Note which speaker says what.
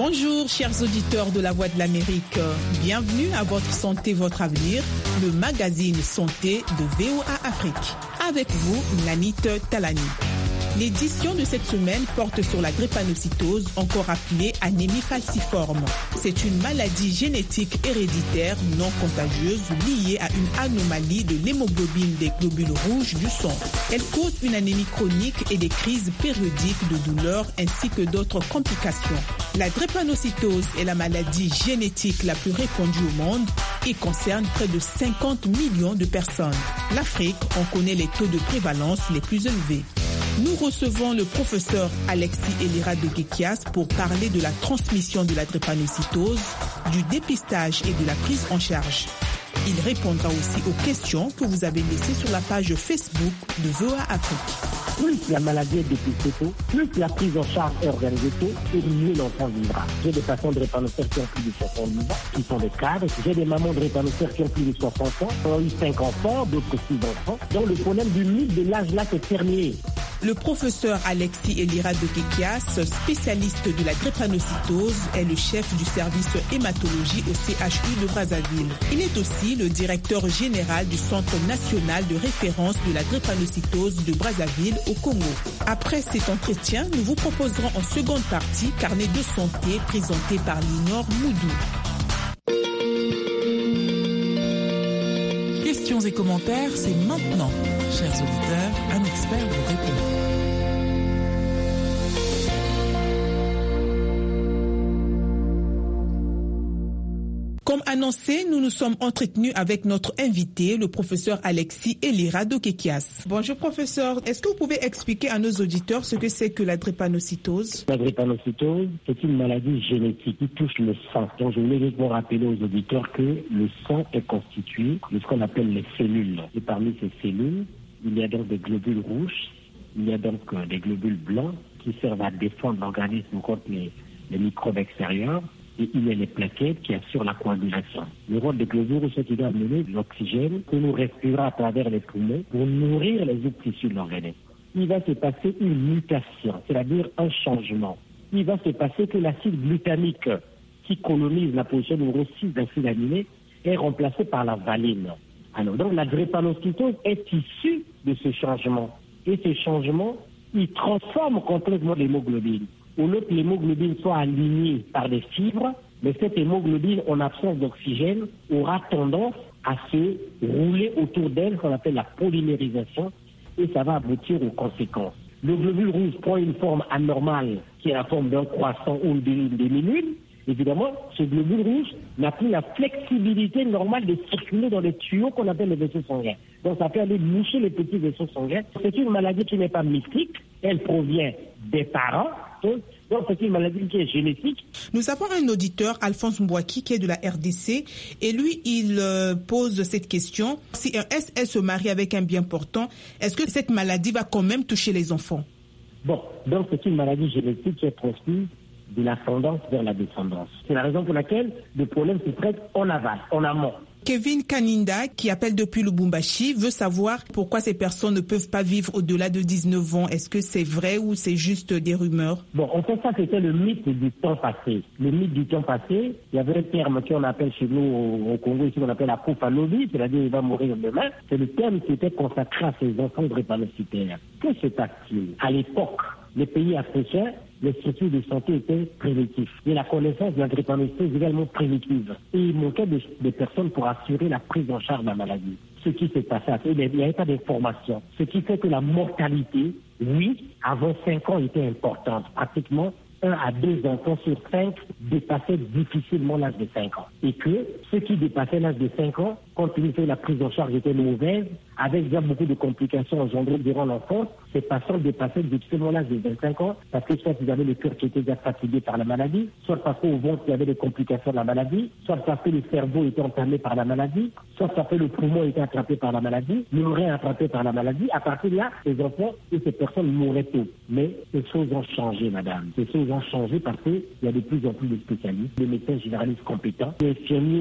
Speaker 1: Bonjour chers auditeurs de la Voix de l'Amérique, bienvenue à votre santé, votre avenir, le magazine santé de VOA Afrique. Avec vous, Nanit Talani. L'édition de cette semaine porte sur la drépanocytose, encore appelée anémie falciforme. C'est une maladie génétique héréditaire non contagieuse liée à une anomalie de l'hémoglobine des globules rouges du sang. Elle cause une anémie chronique et des crises périodiques de douleur ainsi que d'autres complications. La drépanocytose est la maladie génétique la plus répandue au monde et concerne près de 50 millions de personnes. L'Afrique en connaît les taux de prévalence les plus élevés. Nous recevons le professeur Alexis Elira de Gekias pour parler de la transmission de la drépanocytose, du dépistage et de la prise en charge. Il répondra aussi aux questions que vous avez laissées sur la page Facebook de VOA Afrique.
Speaker 2: Plus la maladie est dépistée tôt, plus la prise en charge est organisée tôt, et mieux l'enfant vivra. J'ai des patients de drépanocytaires qui ont plus de 70 ans, qui sont des cadres. J'ai des mamans de drépanocytaires qui ont plus de 60 ans, qui ont eu 5 enfants, d'autres 6 enfants. Donc le problème du mythe de l'âge là, c'est terminé.
Speaker 1: Le professeur Alexis Elira de Gekias, spécialiste de la drépanocytose, est le chef du service hématologie au CHU de Brazzaville. Il est aussi le directeur général du Centre national de référence de la drépanocytose de Brazzaville au Congo. Après cet entretien, nous vous proposerons en seconde partie Carnet de santé présenté par Linor Moudou. Questions et commentaires, c'est maintenant. Chers auditeurs, un expert vous répond. Comme annoncé, nous nous sommes entretenus avec notre invité, le professeur Alexis Elira de Gekias. Bonjour professeur, est-ce que vous pouvez expliquer à nos auditeurs ce que c'est que la drépanocytose?
Speaker 2: La drépanocytose, c'est une maladie génétique qui touche le sang. Donc je voulais juste rappeler aux auditeurs que le sang est constitué de ce qu'on appelle les cellules. Et parmi ces cellules, il y a donc des globules rouges, il y a donc des globules blancs qui servent à défendre l'organisme contre les microbes extérieurs. Et il y a les plaquettes qui assurent la coagulation. Le rôle des globules rouges, c'est qu'il doit amener de l'oxygène que nous respirons à travers les poumons pour nourrir les autres tissus de l'organisme. Il va se passer une mutation, c'est-à-dire un changement. Il va se passer que l'acide glutamique qui colonise la position numéro 6 d'acide aminé est remplacé par la valine. Alors, donc la drépanocytose est issue de ce changement. Et ce changement, il transforme complètement l'hémoglobine. Au lieu que l'hémoglobine soit alignée par des fibres, mais cette hémoglobine, en absence d'oxygène, aura tendance à se rouler autour d'elle, qu'on appelle la polymérisation, et ça va aboutir aux conséquences. Le globule rouge prend une forme anormale, qui est la forme d'un croissant ou d'une demi-lune. Évidemment, ce globule rouge n'a plus la flexibilité normale de circuler dans les tuyaux qu'on appelle les vaisseaux sanguins. Donc ça peut aller boucher les petits vaisseaux sanguins. C'est une maladie qui n'est pas mystique, elle provient des parents. Donc c'est une maladie qui est génétique.
Speaker 1: Nous avons un auditeur, Alphonse Mbouaki, qui est de la RDC, et lui, il pose cette question. Si un SS se marie avec un bien portant, est-ce que cette maladie va quand même toucher les enfants?
Speaker 2: Bon, donc c'est une maladie génétique qui est transmise de l'ascendance vers la descendance. C'est la raison pour laquelle le problème se traite en aval, en amont.
Speaker 1: Kevin Kaninda, qui appelle depuis Lubumbashi, veut savoir pourquoi ces personnes ne peuvent pas vivre au-delà de 19 ans. Est-ce que c'est vrai ou c'est juste des rumeurs?
Speaker 2: Bon, en fait, ça, c'était le mythe du temps passé. Le mythe du temps passé, il y avait un terme qu'on appelle chez nous au Congo, ici, qu'on appelle la coufalogie, c'est-à-dire il va mourir demain. C'est le terme qui était consacré à ces enfants drépanocytaires. Que se passe-t-il? À l'époque, les pays africains, les structures de santé étaient primitives. Et la connaissance de la drépanocytose est également primitive. Et il manquait de personnes pour assurer la prise en charge de la maladie. Ce qui s'est passé, il n'y avait pas d'information. Ce qui fait que la mortalité, oui, avant 5 ans, était importante. Pratiquement 1 à 2 enfants sur 5 dépassaient difficilement l'âge de 5 ans. Et que ceux qui dépassaient l'âge de 5 ans, compte tenu que la prise en charge était mauvaise, avec déjà beaucoup de complications engendrées durant l'enfance, ces patients dépassaient difficilement l'âge de 25 ans parce que soit ils avaient le cœur qui était déjà fatigué par la maladie, soit parce qu'au ventre il y avait des complications de la maladie, soit parce que le cerveau était entamé par la maladie, soit parce que le poumon était attrapé par la maladie, l'oreille attrapé par la maladie. À partir de là, les enfants et ces personnes mouraient tôt. Mais ces choses ont changé, madame. Ces choses ont changé parce qu'il y a de plus en plus de spécialistes, des médecins généralistes compétents, des infirmiers